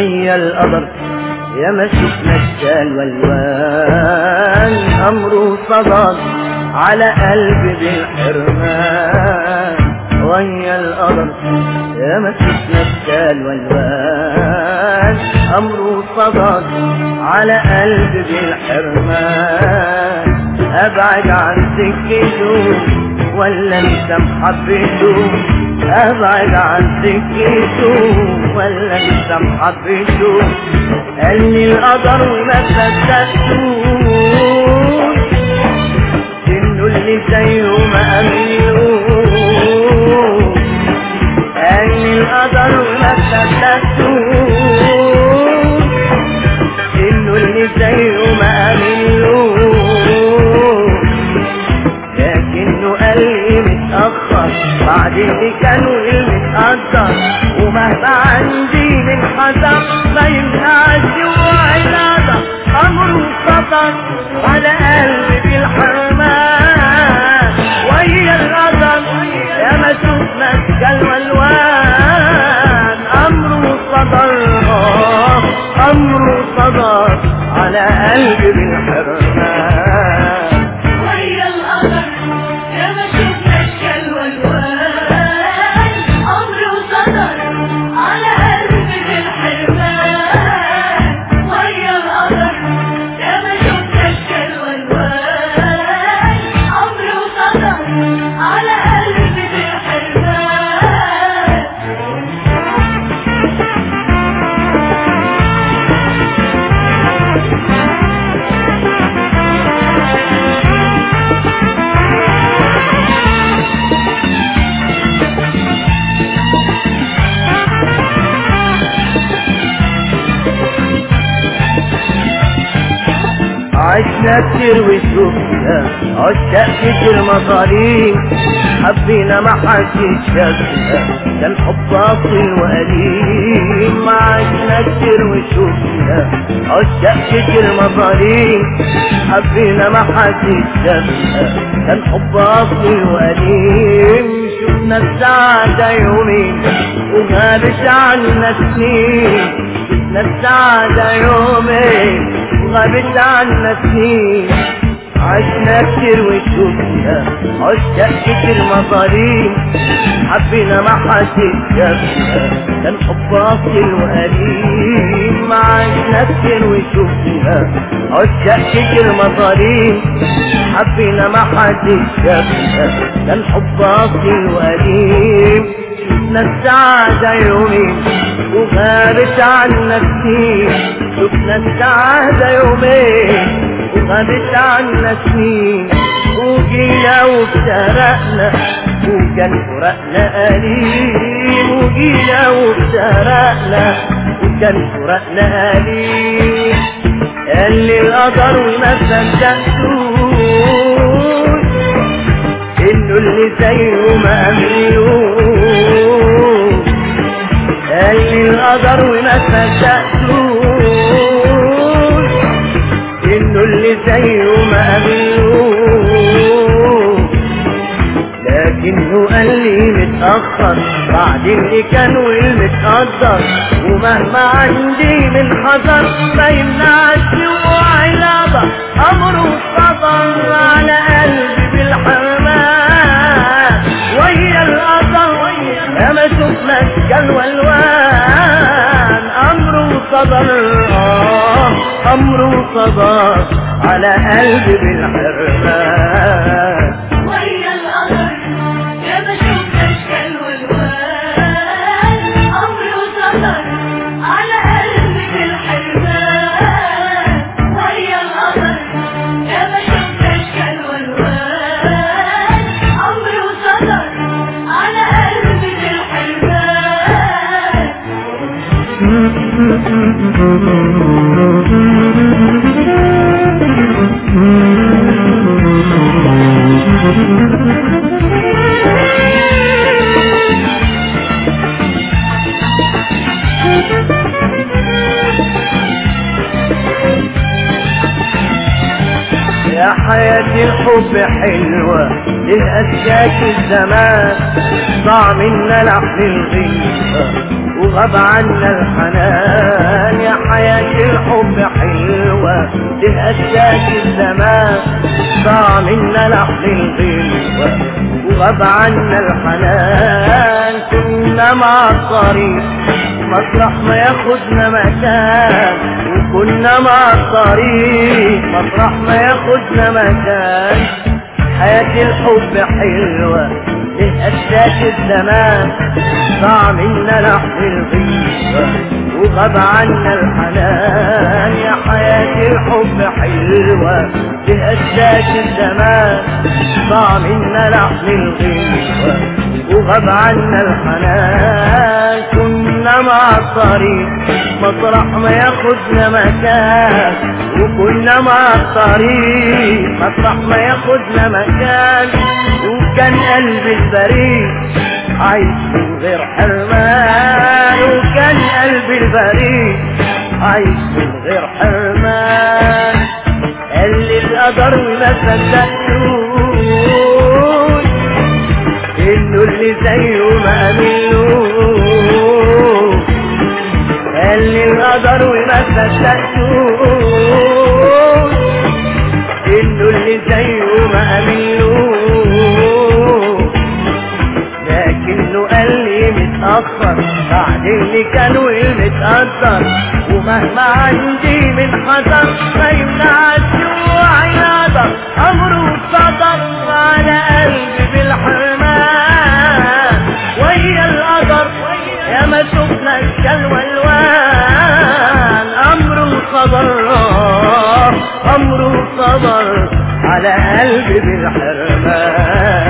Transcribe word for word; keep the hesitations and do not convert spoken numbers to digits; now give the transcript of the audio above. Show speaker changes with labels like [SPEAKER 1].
[SPEAKER 1] ويا القدر يا ما شفنا الشال والوان، أمره صدر على قلبي بالحرمان. ويا القدر يا ما شفنا الشال والوان، أمره صدر على قلبي بالحرمان. أبعد عن سكته ولا انت محبته، أبعد عن سكته ولا انت محبته. قال لي القدر وما صدقتوش، انه اللي زيه ما امنوش. قال لي القدر وما صدقتوش، انه اللي زيه ما امنوش. لكنه قال لي متأخر بعد اللي كانوا المتقدر، ومهما عندي من حذر ما يمنعش وعلاقة. أمره صدر على قلبي بالحرمان. ويا القدر يا ما شفنا الشال والوان، أمره صدر أمره صدر على قلبي بالحرمان.
[SPEAKER 2] ويا القدر يا ما شفنا الشال والوان، أمره صدر على قلبي بالحرمان. ويا القدر يا ما شفنا الشال والوان، أمره صدر على قلبي بالحرمان.
[SPEAKER 1] عشنا كتير وشوفنا عشاق كتير مصاريف، حبينا ما حدش شافنا كان حب اصيل وقديم. عشنا كتير وشوفنا عشاق كتير مصاريف، حبينا ما حدش شافنا كان حب اصيل وقديم. شفنا السعادة يومين وغابت عنا سنين، شفنا السعادة يومين غابت عنا سنين. عشنا كتير وشوفنا عشاق كتير مظالم، حبينا ما حدش شافنا كان حب اصيل وقديم. عشنا كتير وشوفنا عشاق كتير مظالم، حبينا ما حدش شافنا كان حب اصيل وقديم. شفنا السعادة يومين وغابت عنا سنين، شفنا السعادة يومين وغابت عنا سنين. وجينا وافترقنا وكان فراقنا أليم، وجينا وافترقنا وكان فراقنا أليم. قال لي القدر وما صدقتوش، انه اللي زيه ما امنوش. قال لي القدر وما صدقتوش، انه اللي زيه ما امنوش. لكنه قال لي متأخر بعد اللي كان والمتقدر، ومهما عندي من حذر ما يمنعش وعلاقة. أمره صدر على قلبي بالحرمان. ويا القدر يا ما شفنا الشال والوان، أمره صدر أمره صدر على قلبي بالحرمان.
[SPEAKER 2] ويا القدر يا ما شفنا الشال والوان، أمره صدر على قلبي بالحرمان. ويا القدر يا ما شفنا الشال والوان، أمره صدر على قلبي
[SPEAKER 1] يا حياتي الحب حلوة للأشياك الزمان، ضاع منا لحن الغيبة وغاب عنا الحنان. يا حياة الحب حلوة تهزاك الزمان، ضاع منا لحن الغلوة وغاب عنا الحنان. كنا مع الطريق مطرح ما ياخدنا مكان، وكنا مع الطريق مطرح ما ياخدنا مكان. حياة الحب حلوة لهزاك الزمان، ضاع منا لحن الغيبة وغاب عنا الحنان. يا حياة الحب حلوة لهزاك الزمان، ضاع منا لحن الغيبة وغاب عنا الحنان. كنا مع الطريق مطرح ما ياخدنا مكان، وكنا مع الطريق مطرح ما ياخدنا مكان. وكان قلبي البريء عايش من غير حرمان، وكان قلبي البريء عايش من غير حرمان. قال لي القدر وما صدقتوش انه اللي زيه ما امنوش. قال لي القدر وما صدقتوش انه اللي زيه ما امنوش. لكنه قال لي متأخر بعد اللي كان والمتأثر، ومهما عندي من حذر ما يمنع الجوع يقدر. أمره صدق على قلبي بالحرمان، ويا القدر يا ما شفنا الشل والوان. أمره صدر أمره صدر على قلبي بالحرمان.